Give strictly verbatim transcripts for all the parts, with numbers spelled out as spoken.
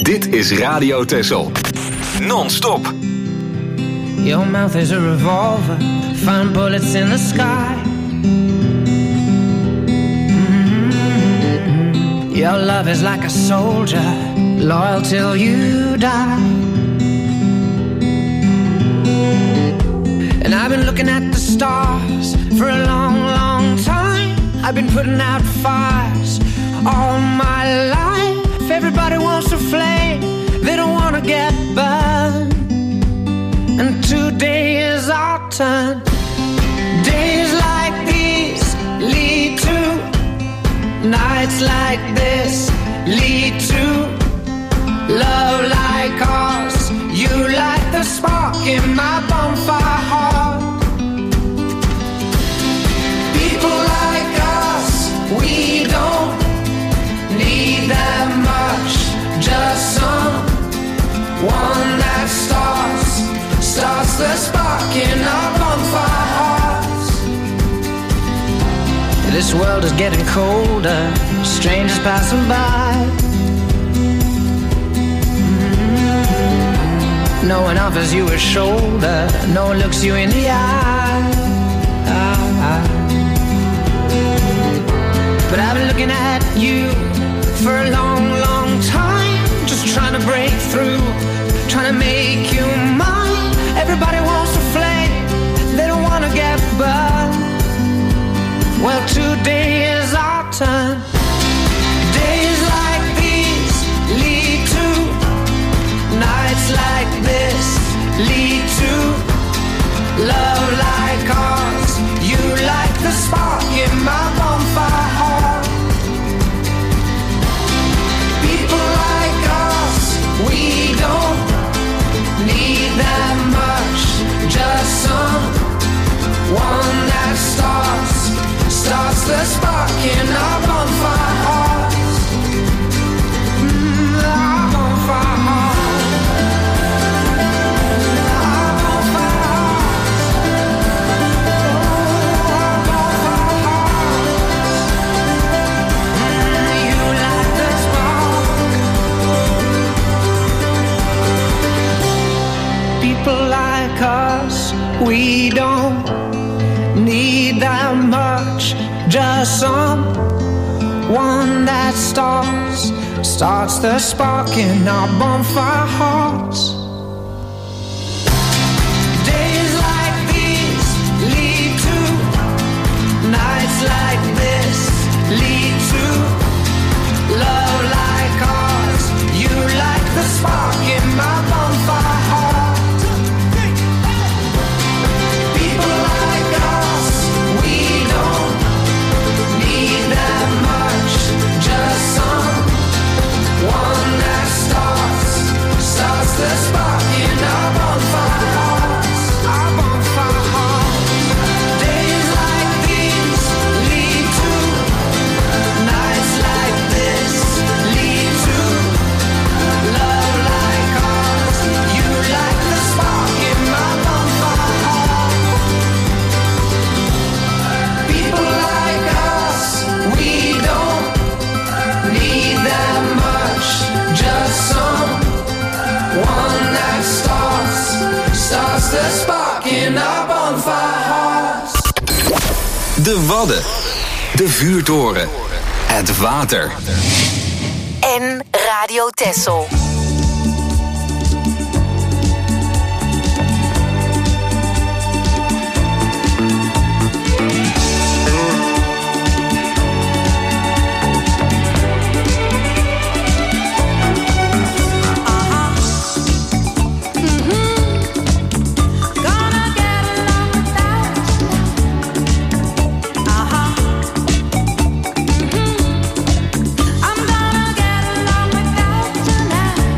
Dit is Radio Texel. Non-stop. Your mouth is a revolver, find bullets in the sky. Mm-hmm. Your love is like a soldier, loyal till you die. And I've been looking at the stars for a long, long time. I've been putting out fires all my life. Everybody wants a flame, they don't want to get burned. And today is our turn. Days like these lead to nights like this, lead to love like ours. You light the spark in my bonfire heart. People like us, we don't need that much. Just someone that starts Starts the spark in our bonfire hearts. This world is getting colder, strangers passing by. Mm-hmm. No one offers you a shoulder, no one looks you in the eye. But I've been looking at you for a long, long time, just trying to break through, trying to make you mine. Everybody wants a flame, they don't want to get burned. Well, today is our turn. Days like these lead to nights like this, lead to love like ours. You light the spark in my bonfire heart. People like us, we don't need that much. Just someone that starts Starts the spark in our bonfire hearts. Mm, our bonfire hearts. Our bonfire hearts. Oh, our bonfire hearts. Mm, you light the spark. People like us, we don't need that much. Just someone that starts Starts the spark in our bonfire hearts. Days like these lead to nights like this, lead to love like ours. You light the spark in my bonfire heart. One that starts, starts the spark in our bonfire hearts, our bonfire hearts. Days like these lead to nights like this, lead to love like ours. You light the spark in my bonfire heart. People like us, we don't need that much. Just someone that starts Starts the spark in our bonfire hearts. De Wadden. De vuurtoren. Het water. En Radio Texel. I'm gonna get along without tonight.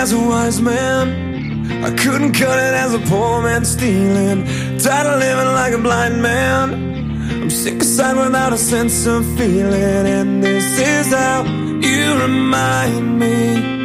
as a wise man. I couldn't cut it as a poor man stealing. Tired of living like a blind man. I'm sick aside without a sense of feeling. And this is how you remind me.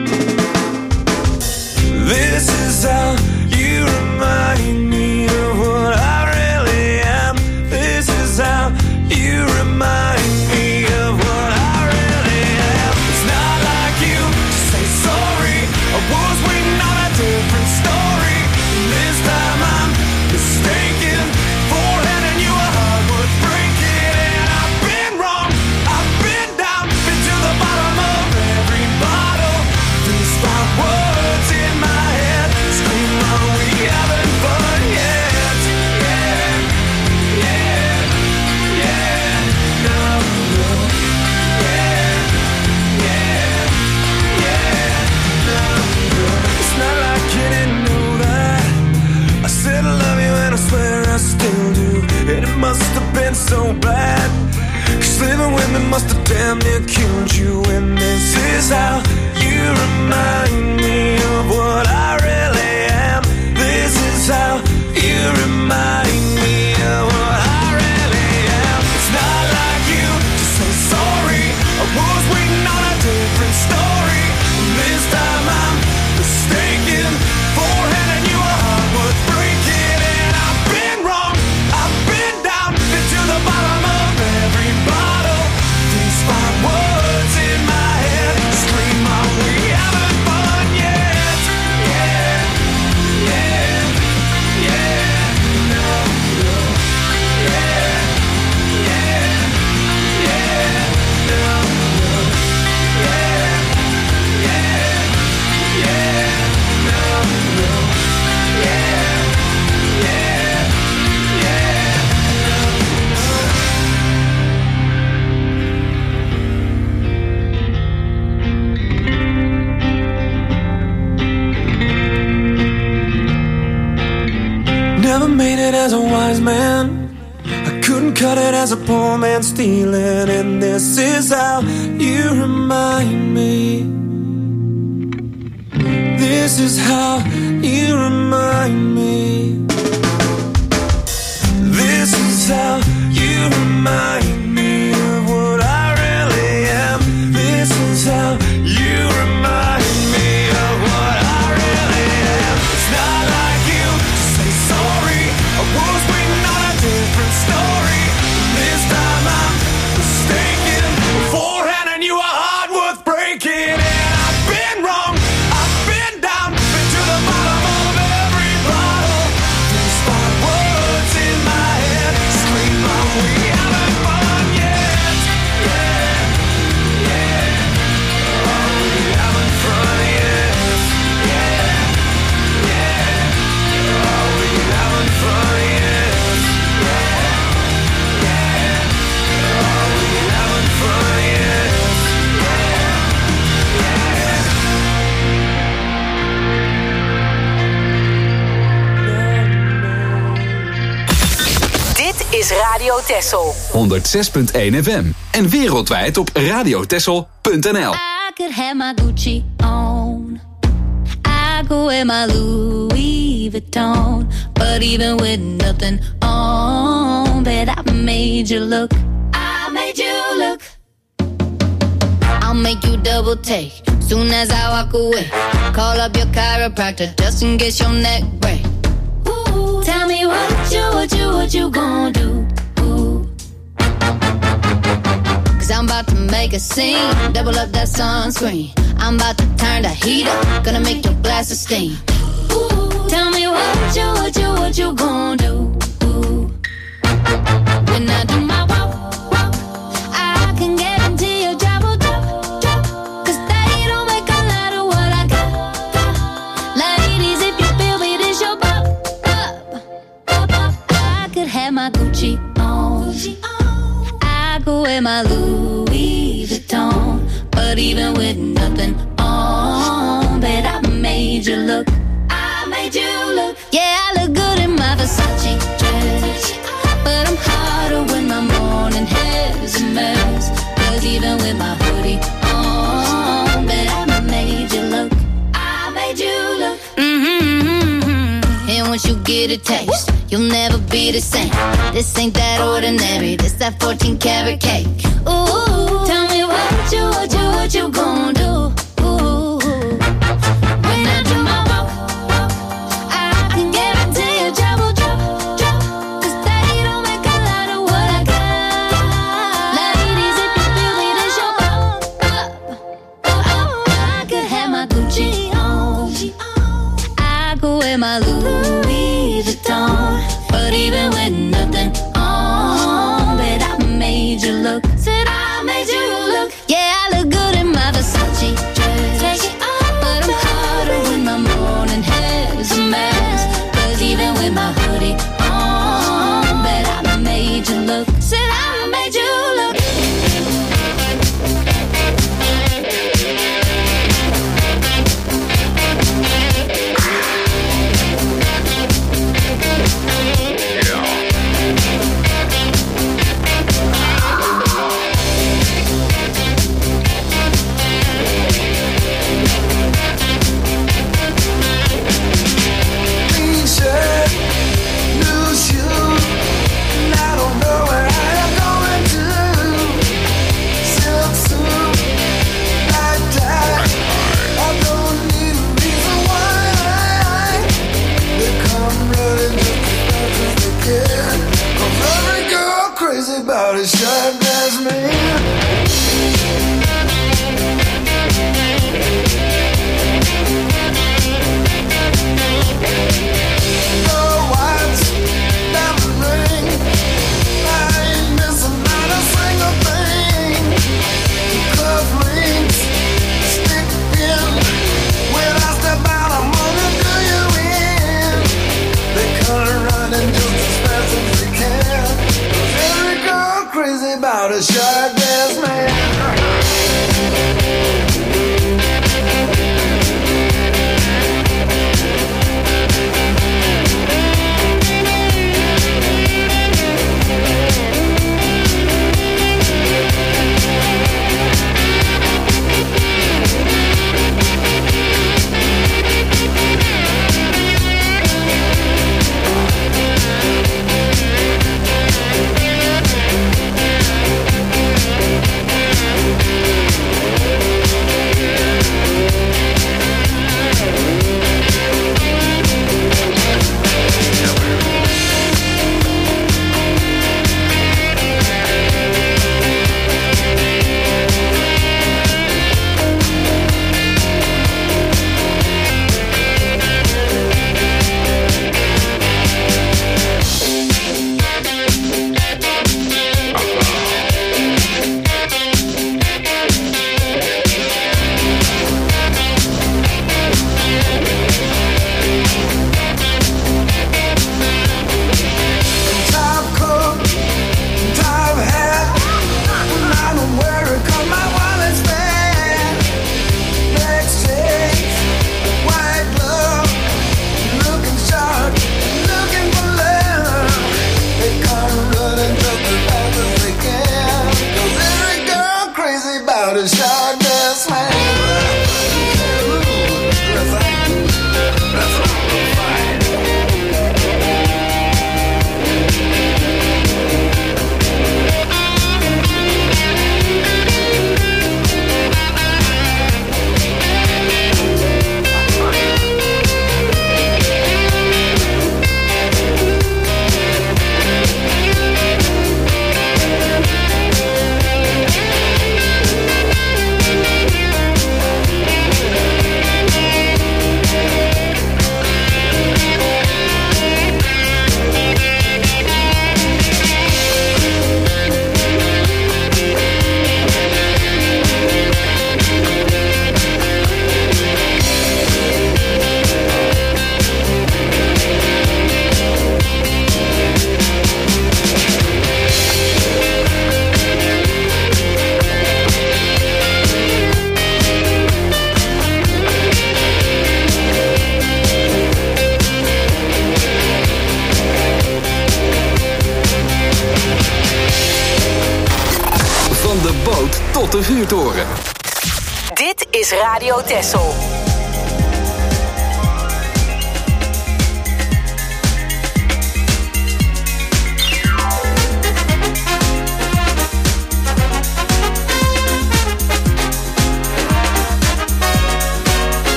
This is how you remind me of what I really am. This is how you remind me of what I really am. It's not like you to say sorry. I was waiting on a different story. This time I'm mistaken for handing you a heart worth breaking. And I've been wrong, I've been down, been to the bottom of every bottle. These five words in my head scream, are we having fun yet? Yeah, yeah, yeah, no, no. Yeah, yeah, yeah, no, no. It's not like you didn't know that I said I love you and I swear I still do. And it must have been so bad, 'cause living with me must have damn near killed you. And this is how you remind me of what I really am. This is how you remind me of what I really am. It's not like you to say sorry. I was waiting on a different story. This time I'm mistaken for handing you a heart worth breaking. And I've been wrong, I've been down, been to the bottom of every bottle. These five words in my head scream, are we having fun yet? Yeah, yeah, yeah, no, no. Yeah, yeah, yeah, no, no. Yeah, yeah, yeah, no, no. Yeah, yeah, yeah, Never made it as a wise man. I couldn't cut it as a poor man stealing. And this is how you remind me. This is how you remind me. This is how you remind me of what I really am. This is how you remind me of what I really am. It's not like you to say sorry. I was waiting on a different story. This time I'm mistaken for handing you a heart worth breaking. And I've been wrong, I've been down, been to the bottom of every bottle. These five words in my head scream, are we having fun yet? Yeah, yeah, are we having fun yet? Yeah, yeah, are we having fun yet? Yeah, yeah, are we having fun yet? Dit is Radio Texel. honderd zes punt één F M. En wereldwijd op radiotexel punt n l. I could have my Gucci on. I go wear my Louis Vuitton. But even with nothing on, bet I made you look. I made you look. I'll make you double take soon as I walk away. Call up your chiropractor just in case your neck break. Ooh, tell me what you, what you, what you gonna do? Ooh. Cause I'm about to make a scene. Double up that sunscreen. I'm about to turn the heat up. Gonna make your glasses steam. Ooh, tell me what you, what you, what you gonna do? Ooh. When I do my walk, walk, I can guarantee your job will drop, drop. Cause they don't make a lot of what I got, got. Ladies, if you feel me, this your pop, pop, pop, pop. I could have my Gucci on. I could wear my Louis Vuitton. But even with nothing on, bet I made you look. I made you look. Yeah, I look good in my Versace dress. But I'm hotter when my morning hair's a mess. Cause even with my hoodie on, bet I made you look. I made you'll never be the same. This ain't that ordinary, this that fourteen karat cake. Ooh, tell me what you, what you, what you gon' do. Ooh, when I do my walk, I can guarantee you trouble, drop, drop. Cause they don't make a lot of what I got. Ladies, if you feel me, this your pop, pop. Oh, I could have my Gucci on, I could wear my Louis Vuitton, but even with nothing on, bet I made you look. Said I made you look. Yeah, I look good in my Versace dress. Take it off, but I'm hotter when my morning hair's a mess. Cause even with my hoodie on, bet I made you look. Said I made you look. About a shot glass man. No whites, diamond ring. I ain't missing not a single thing. Cufflinks, stick in. When I step out, I'm gonna do you in. They come running just as fast as they can. Every girl crazy about a shot glass man. tot de vuurtoren. Dit is Radio Texel.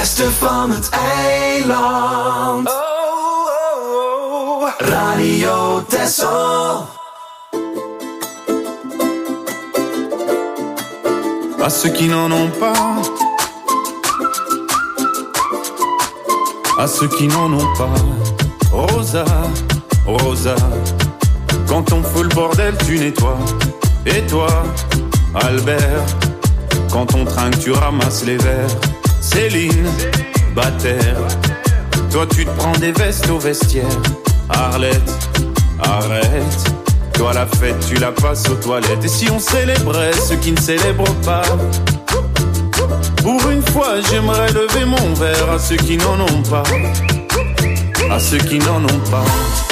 beste van het eiland. Oh, oh, oh. Radio Texel. À ceux qui n'en ont pas, à ceux qui n'en ont pas. Rosa, Rosa, quand on fout le bordel tu nettoies. Et toi, Albert, quand on trinque tu ramasses les verres. Céline, Bataire, toi tu te prends des vestes au vestiaire. Arlette, arrête, toi la fête tu la passes aux toilettes. Et si on célébrait ceux qui ne célèbrent pas? Pour une fois j'aimerais lever mon verre à ceux qui n'en ont pas, à ceux qui n'en ont pas.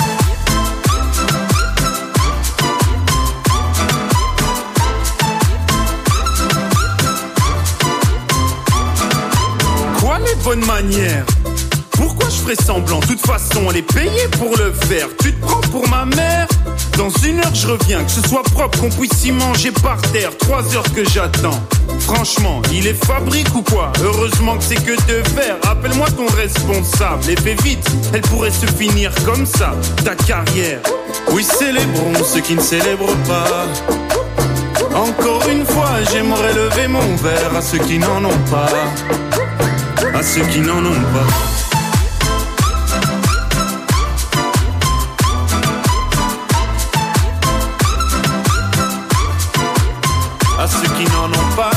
Quoi les bonnes manières? Pourquoi je ferais semblant? De toute façon elle est payée pour le faire. Tu te prends pour ma mère? Dans une heure je reviens, que ce soit propre, qu'on puisse y manger par terre. Trois heures que j'attends. Franchement, il est fabrique ou quoi? Heureusement que c'est que de faire. Appelle-moi ton responsable et fais vite, elle pourrait se finir comme ça, ta carrière. Oui, célébrons ceux qui ne célèbrent pas. Encore une fois, j'aimerais lever mon verre à ceux qui n'en ont pas, à ceux qui n'en ont pas. À ceux qui n'en ont pas.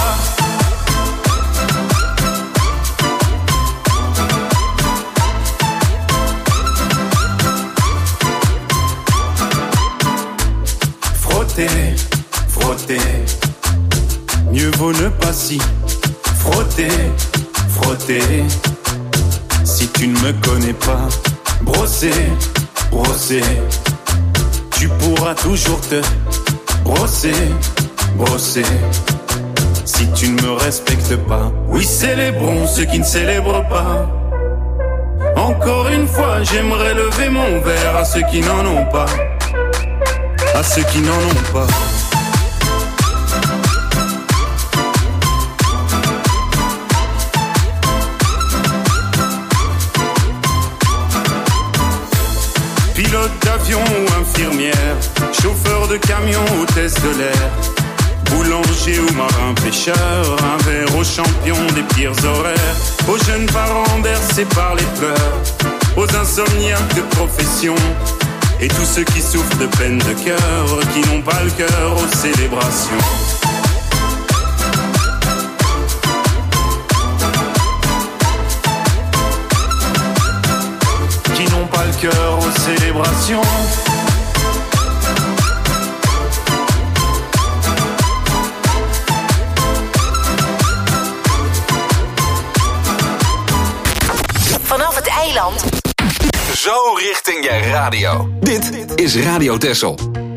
Frotter, frotter, mieux vaut ne pas s'y frotter, frotter. Si tu ne me connais pas, brosser, brosser, tu pourras toujours te brosser, brosser. Si tu ne me respectes pas, oui, célébrons ceux qui ne célèbrent pas. Encore une fois, j'aimerais lever mon verre à ceux qui n'en ont pas, à ceux qui n'en ont pas. Pilote d'avion ou infirmière, chauffeur de camion, hôtesse de l'air, boulanger ou marin pêcheur, un verre aux champions des pires horaires, aux jeunes parents bercés par les pleurs, aux insomniaques de profession, et tous ceux qui souffrent de peine de cœur, qui n'ont pas le cœur aux célébrations. Qui n'ont pas le cœur aux célébrations. Vanaf het eiland. Zo richting je radio. Dit is Radio Texel.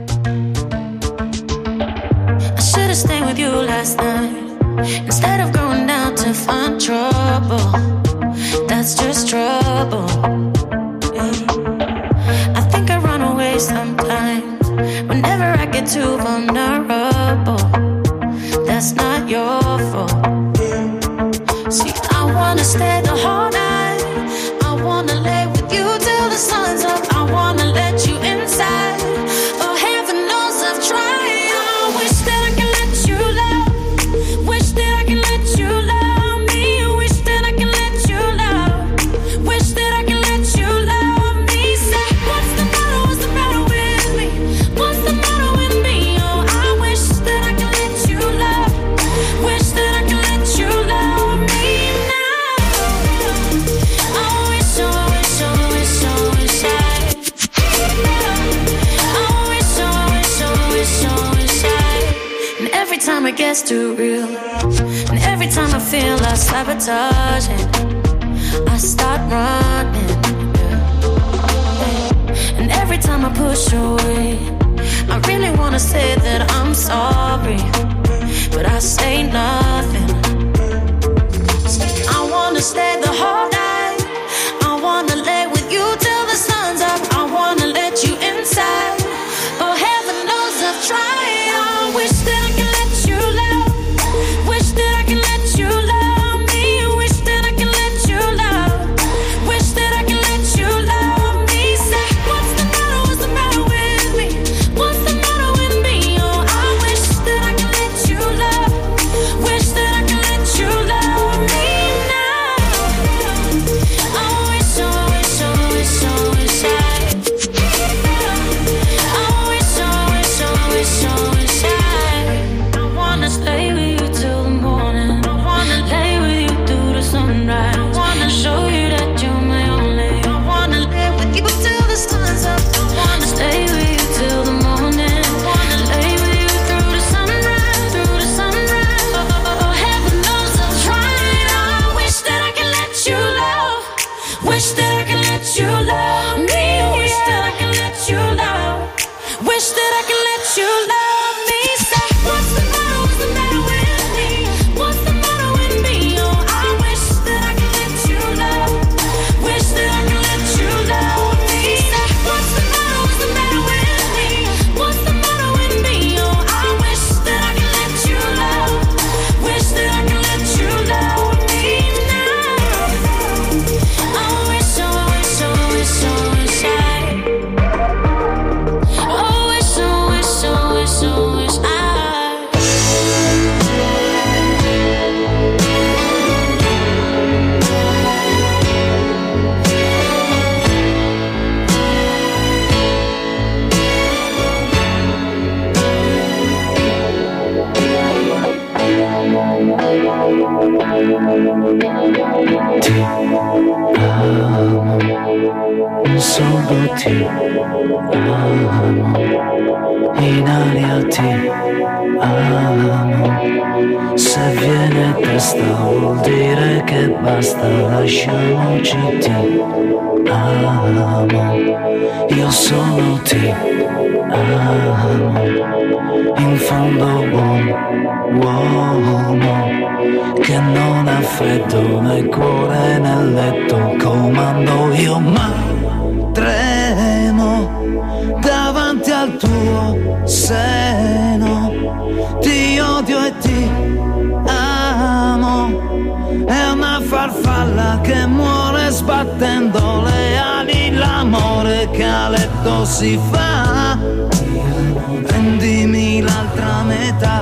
I should've stayed with you last night instead of going down to find trouble. That's just trouble. Yeah. I think I run away sometimes whenever I get too vulnerable. That's not your fault. See, I wanna stay the whole night. I wanna lay with you till the sun's up. I wanna let you inside. Oh, heaven knows I've tried. I wish that I can let you love. Wish that I can let you love me. Wish that I can let you love. Wish that I can let you love me. Say, what's the matter? What's the matter with me? What's the matter with me? Oh, I wish that I can let you love. Wish that I can let you love me now. I wish, oh, I wish, oh, I wish, oh, I wish I. I wish, oh, I wish, oh, I wish, oh, I wish I. And every time it gets too real, and every time I feel I sabotage it, I start running. And every time I push away, I really wanna say that I'm sorry, but I say nothing. I wanna stay the whole night. I wanna lay with you till the sun's up. I wanna let you inside. Oh, heaven knows I've tried. I wish that I can let you love. Wish that I can let you love me. Wish that I can let you solo ti amo, in aria ti amo. Se viene testa vuol dire che basta, lasciamoci ti amo. Io solo ti amo, in fondo buon uomo che non ha freddo né cuore nel letto, comando io ma tremo davanti al tuo seno, ti odio e ti amo, è una farfalla che muore sbattendo le ali, l'amore che a letto si fa, prendimi l'altra metà,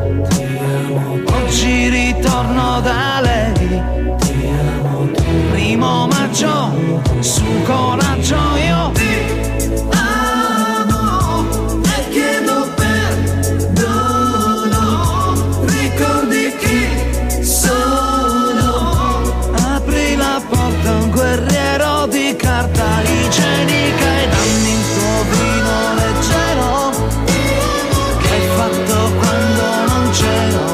oggi ritorno da lei, primo maggio, su coraggio io ti amo e chiedo perdono, ricordi chi sono, apri la porta a un guerriero di carta igienica e dammi il tuo vino leggero che hai fatto quando non c'ero.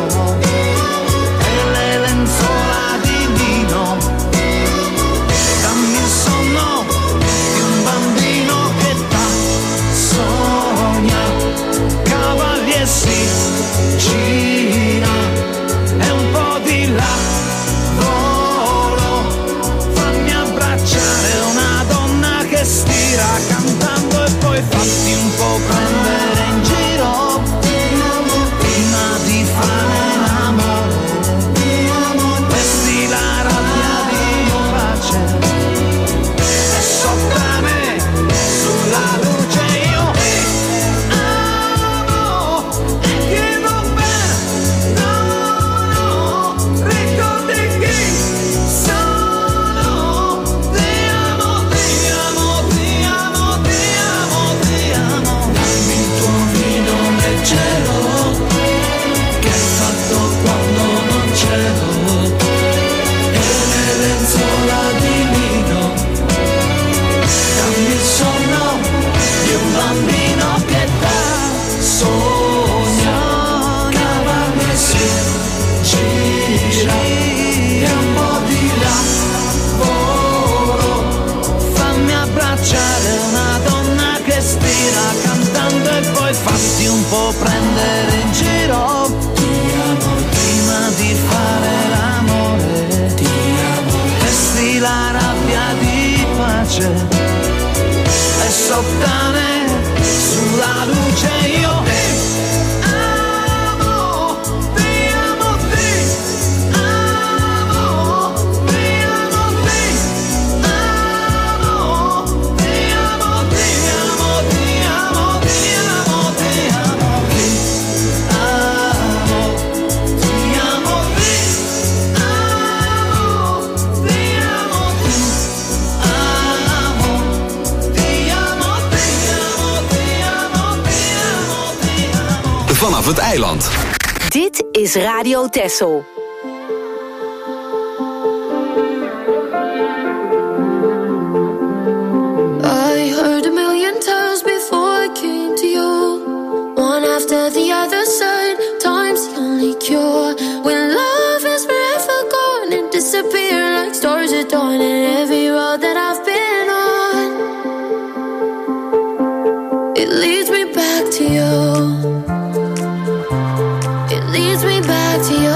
Si gira e un po' di là volo, fammi abbracciare una donna che stira cantando e poi fatti un po' prendere in giro prima di fare l'amore, vesti la rabbia di pace e sopra me sulla luce io fatti un po' prendere in giro, ti amo prima di fare l'amore, ti amo, vesti la rabbia di pace e sottane sulla luce io ti amo, ti amo, ti amo, ti amo, ti amo, ti amo, ti amo, ti amo, ti amo. Vanaf het eiland. Dit is Radio Texel. I heard a million times before I came to you, one after the other said time's the only cure. When love is forever gone and disappear like stars at dawn, and every road that I've been on, it leads me back to you. Leads me back to you.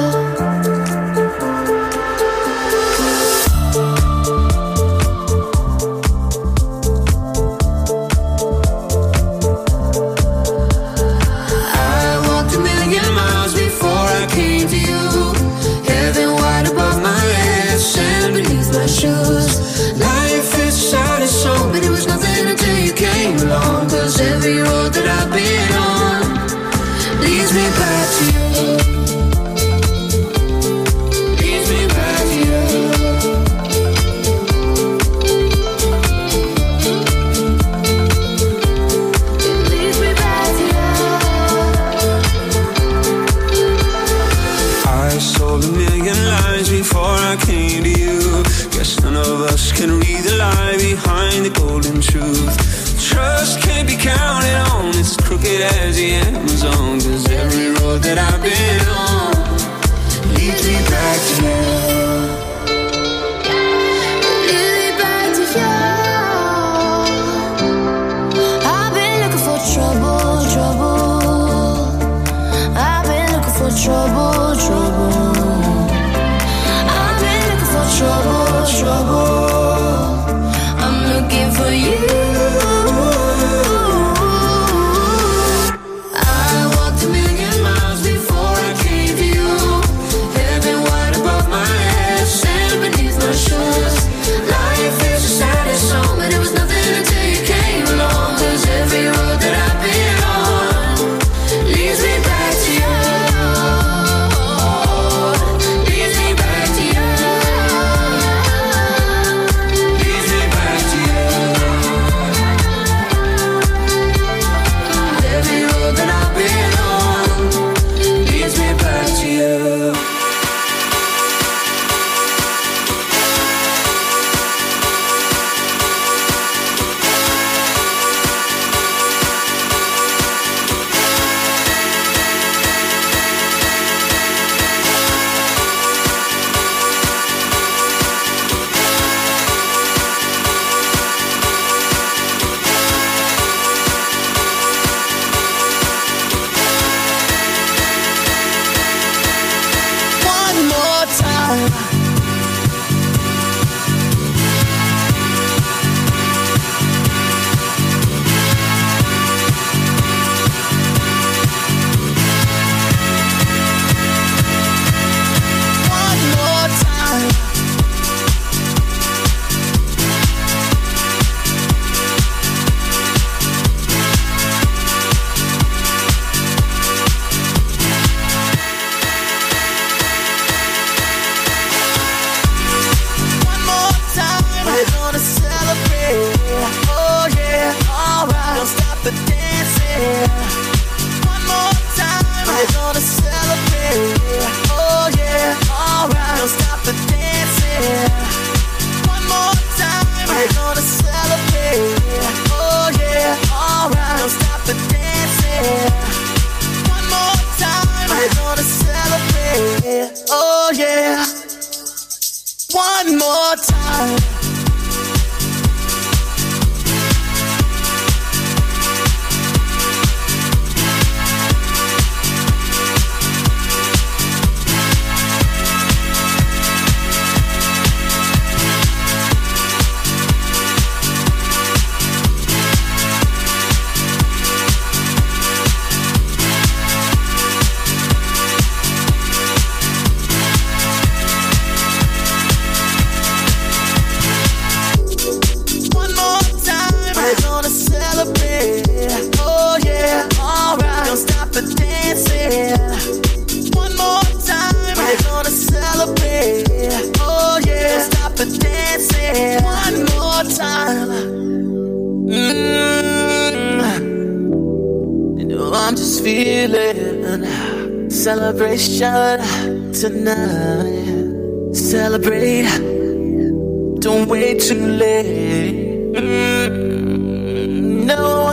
I walked a million miles before I came to you. Heaven wide above my head, sand beneath my shoes. Life is sad and so, but it was nothing until you came along. 'Cause every road that I've been on leads me back to you. Leads me back to you. It leads me back to you. I sold a million lies before I came to you. Guess none of us can read the lie behind the golden truth. Trust can't be counted on, it's as crooked as the Amazon. Cause every road that I've been on leads me back to you. Lead me back to you. I've been looking for trouble, trouble. I've been looking for trouble, trouble. I've been looking for trouble, trouble. I'm looking for you. Celebration tonight. Celebrate. Don't wait too late. Mm, no,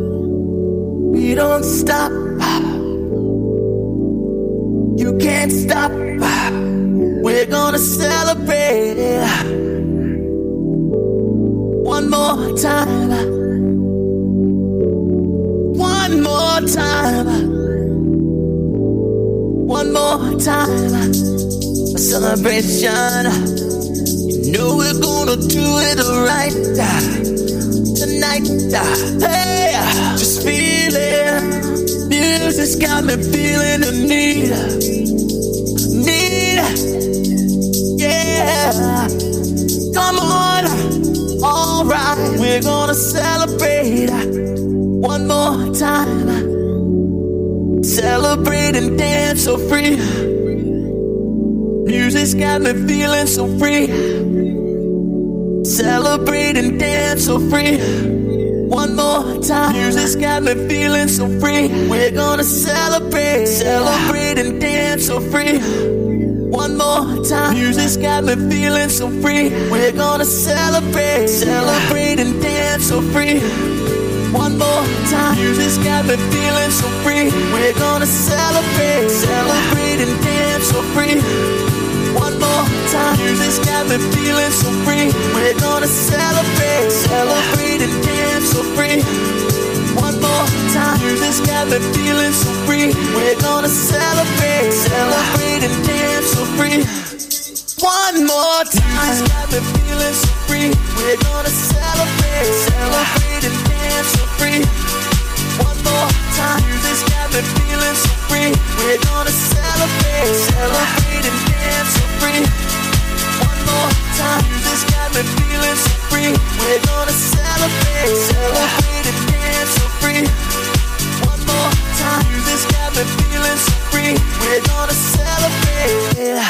we don't stop. You can't stop. We're gonna celebrate one more time. One more time. One more time, a celebration. You know we're gonna do it right tonight. Hey, just feel it. Music's got me feeling the need, need. Yeah, come on, all right. We're gonna celebrate one more time. Celebrate and dance so free. Music's got me feeling so free. Celebrate and dance so free. One more time. Music's got me feeling so free. We're gonna celebrate. Celebrate and dance so free. One more time, music's got me feeling so free. We're gonna celebrate, celebrate and dance so free. One more time, music's got me feeling so free. We're gonna celebrate, celebrate and dance so free. One more time, music's got me feeling so free. We're gonna celebrate, celebrate and dance so free. One more time, music's got me feeling so free. We're gonna celebrate, celebrate and dance so free. One more time, music's got me feeling so free. We're gonna celebrate, celebrate and dance so free. One more time, music's got me feeling so free. We're gonna celebrate, celebrate and dance so free. One more time, music's got me feeling so free. We're gonna celebrate, celebrate and dance so free. One more time, music's got me feeling so free. We're gonna celebrate.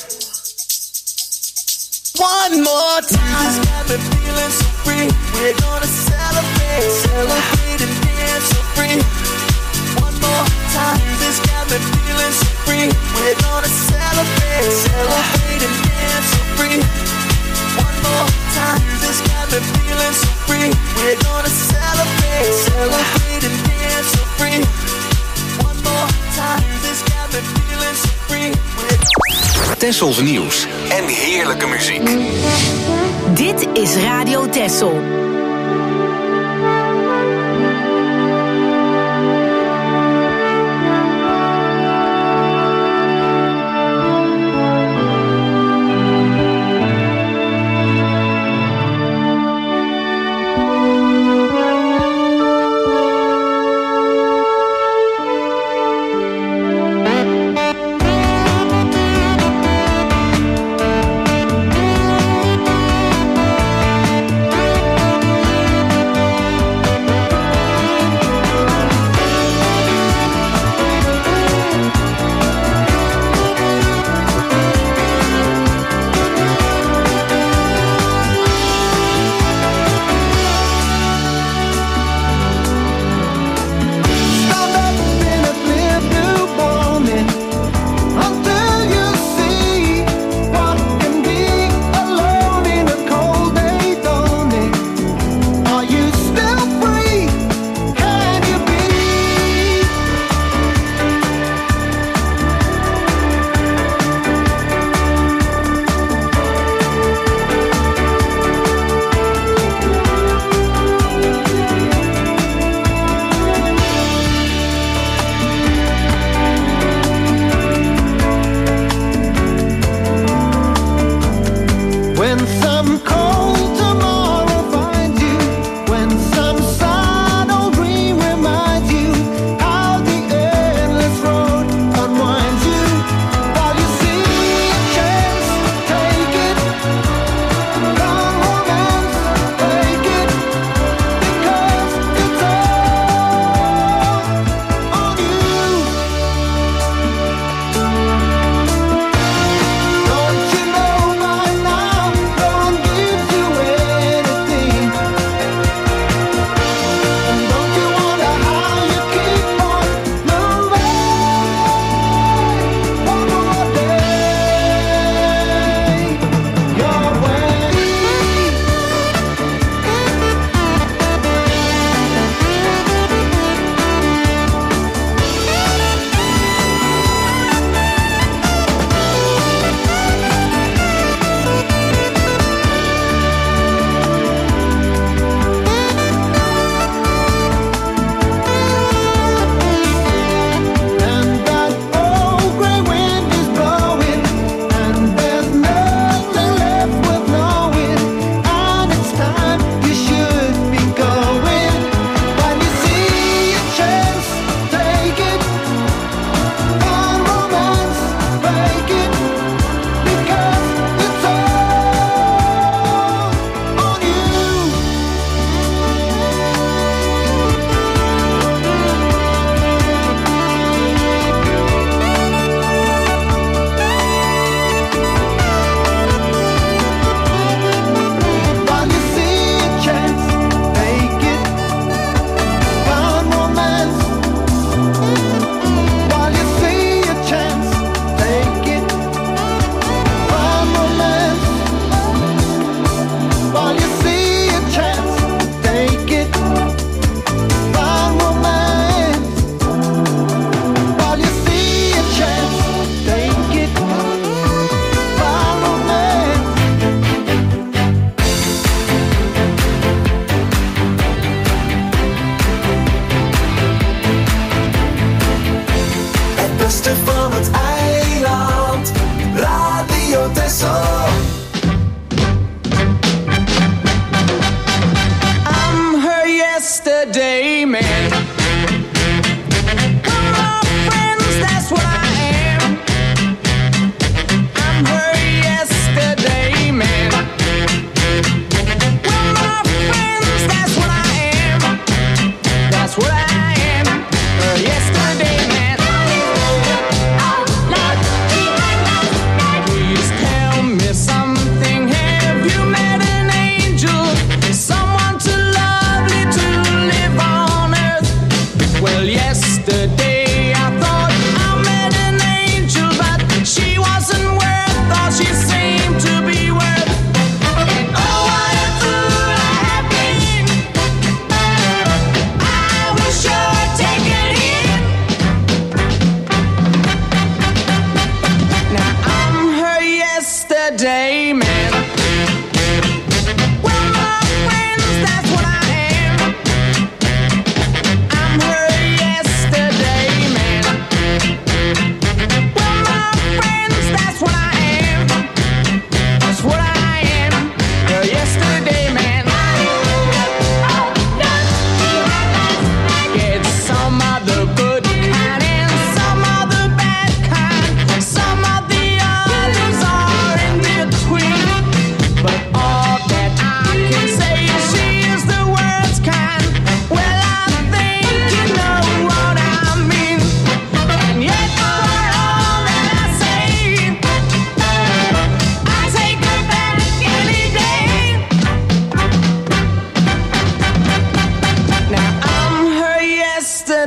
One more time, it's got me feeling so free. We're gonna celebrate, celebrate and dance so free. One more time, it's got me feeling so free. We're gonna celebrate, celebrate and dance so free. One more time, it's got me feeling so free. We're gonna celebrate, celebrate and dance so free. One more time, it's got me feeling so free. Tessels nieuws en heerlijke muziek. Dit is Radio Tessel.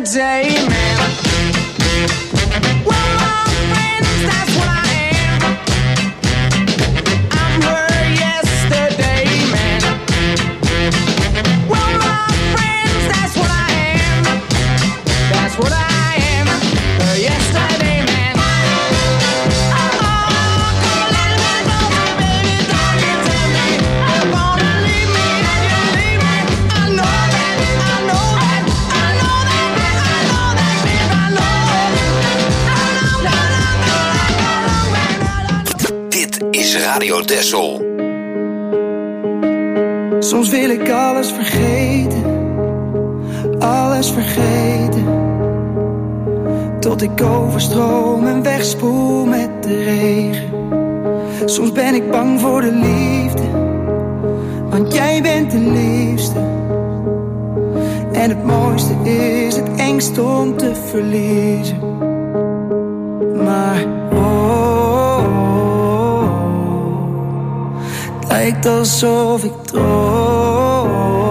yesterday, man. Well, my friends, that's what I am. I'm her yesterday, man. Well, my friends, that's what I am. That's what I am. Her yesterday, man. Radio Texel. Soms wil ik alles vergeten, alles vergeten, tot ik overstroom en wegspoel met de regen. Soms ben ik bang voor de liefde, want jij bent de liefste. En het mooiste is het engst om te verliezen. Maar oh, lijkt alsof ik droom.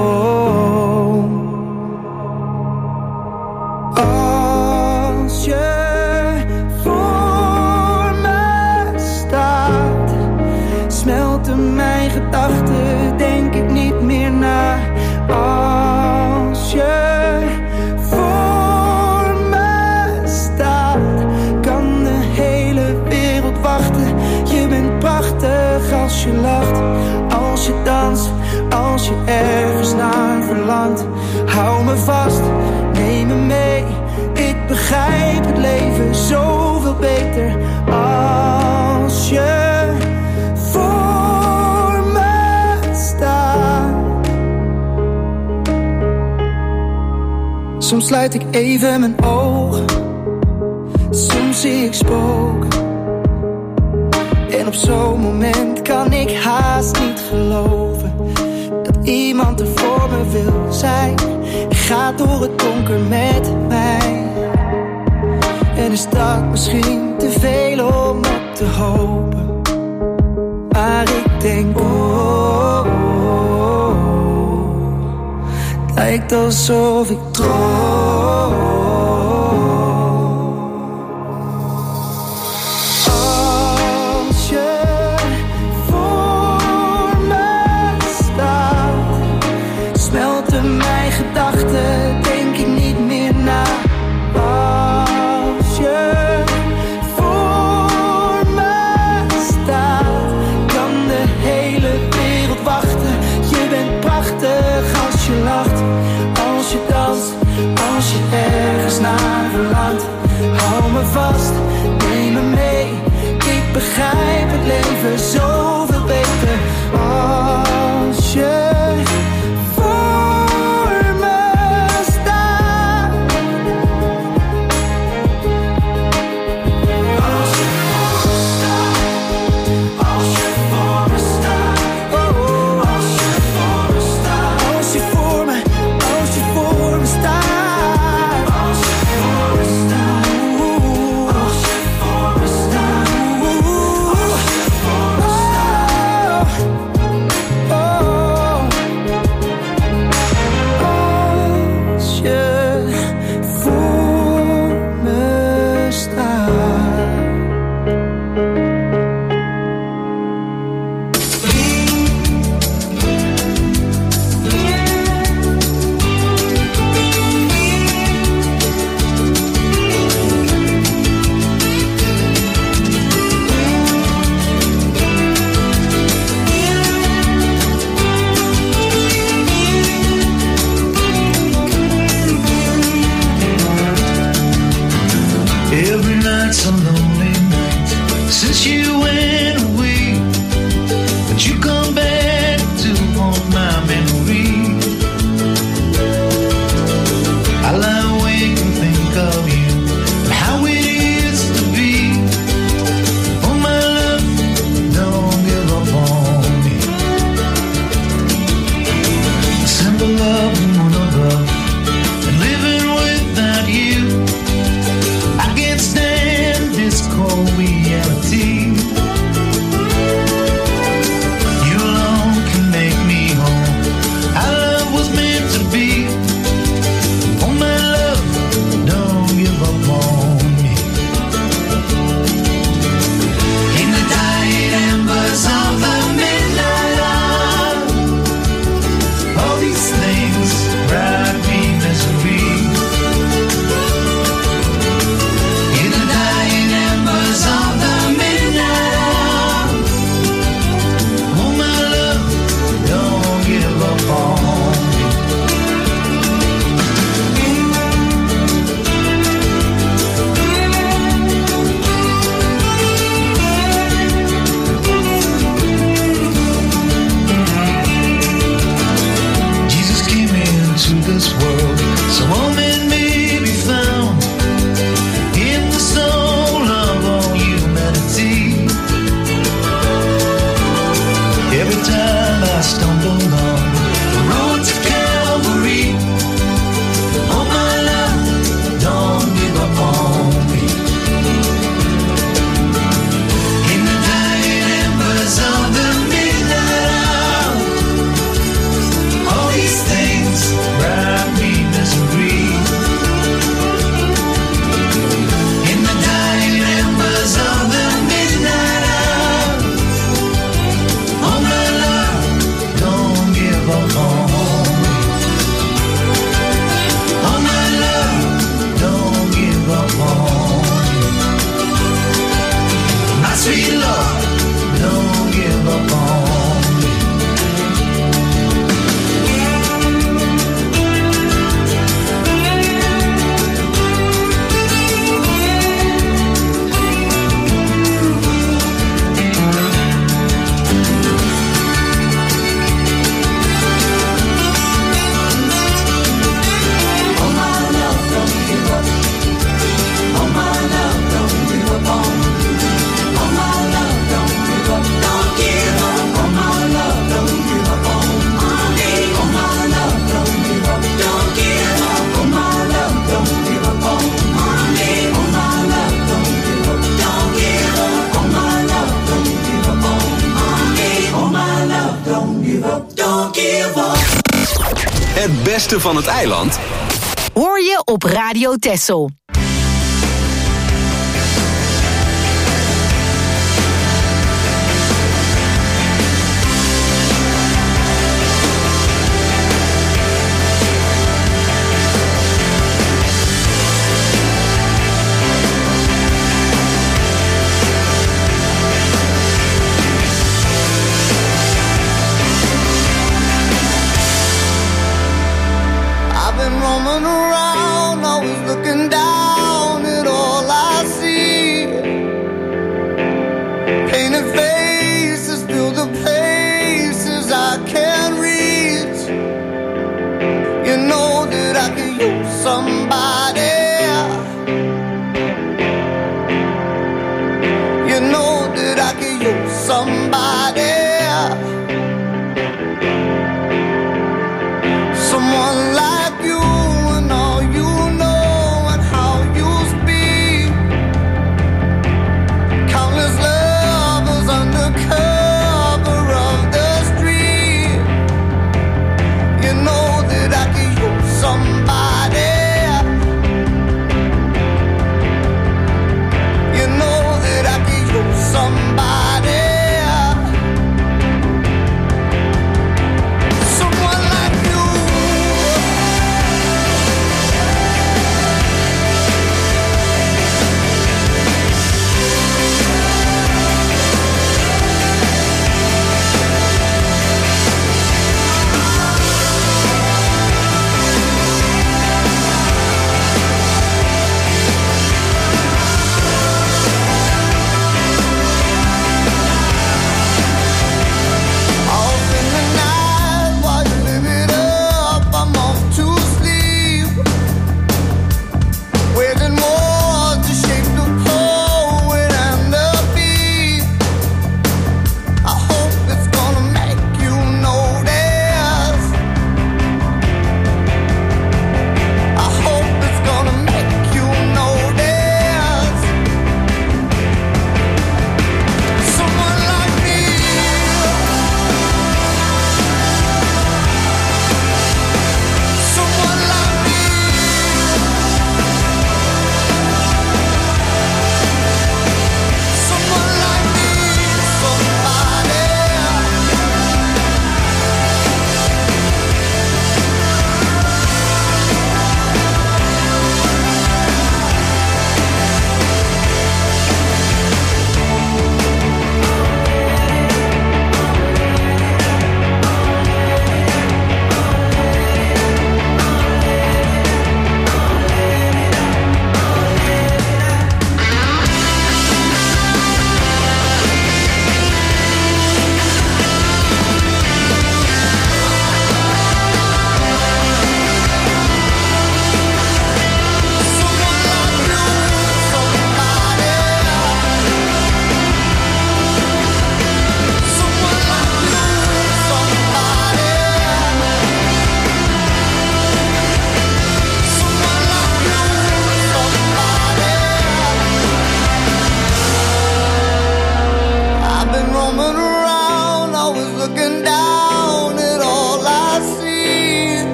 Als je voor me staat, smelten mijn gedachten, denk ik niet meer na. Als je voor me staat, kan de hele wereld wachten. Je bent prachtig als je lacht, als je danst, als je ergens naar verlangt. Hou me vast, neem me mee, ik begrijp het leven zoveel beter. Als je voor me staat. Soms sluit ik even mijn ogen, soms zie ik spoken. En op zo'n moment kan ik haast niet geloven dat iemand er voor me wil zijn. En gaat door het donker met mij. En is dat misschien te veel om op te hopen. Maar ik denk oh, oh, oh, het lijkt alsof ik droom. Denk ik niet meer na. Als je voor me staat, kan de hele wereld wachten. Je bent prachtig als je lacht, als je danst, als je ergens naar verlangt. Hou me vast, neem me mee, ik begrijp het leven zoveel beter. Als je this Don't give up. Het beste van het eiland hoor je op Radio Texel. Roaming around, always looking down.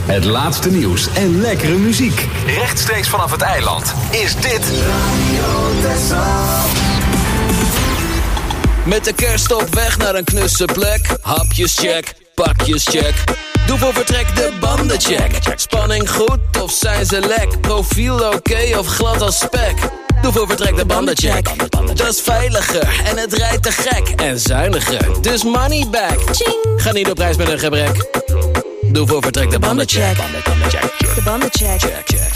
Het laatste nieuws en lekkere muziek. Rechtstreeks vanaf het eiland is dit Radio Texel. Met de kerst op weg naar een knusse plek. Hapjes check, pakjes check. Doe voor vertrek de banden check. Spanning goed of zijn ze lek? Profiel oké okay of glad als spek? Doe voor vertrek de banden check. Dat is veiliger en het rijdt te gek. En zuiniger, dus money back. Ga niet op reis met een gebrek. Doe voor vertrek de banden check. De banden check. Check, check.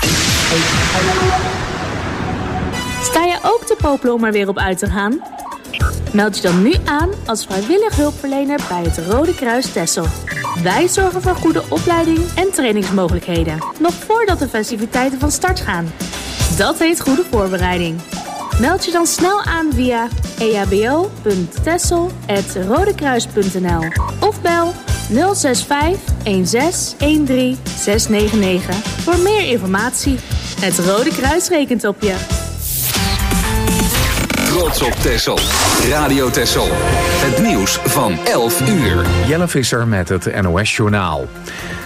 Sta je ook te popelen om er weer op uit te gaan? Meld je dan nu aan als vrijwillig hulpverlener bij het Rode Kruis Texel. Wij zorgen voor goede opleiding en trainingsmogelijkheden. Nog voordat de festiviteiten van start gaan. Dat heet goede voorbereiding. Meld je dan snel aan via e h b o punt texel apenstaartje rodekruis punt n l of bel nul zes vijf een zes een drie zes negen negen voor meer informatie. Het Rode Kruis rekent op je. Trots op Texel. Radio Texel. Het nieuws van elf uur. Jelle Visser met het N O S Journaal.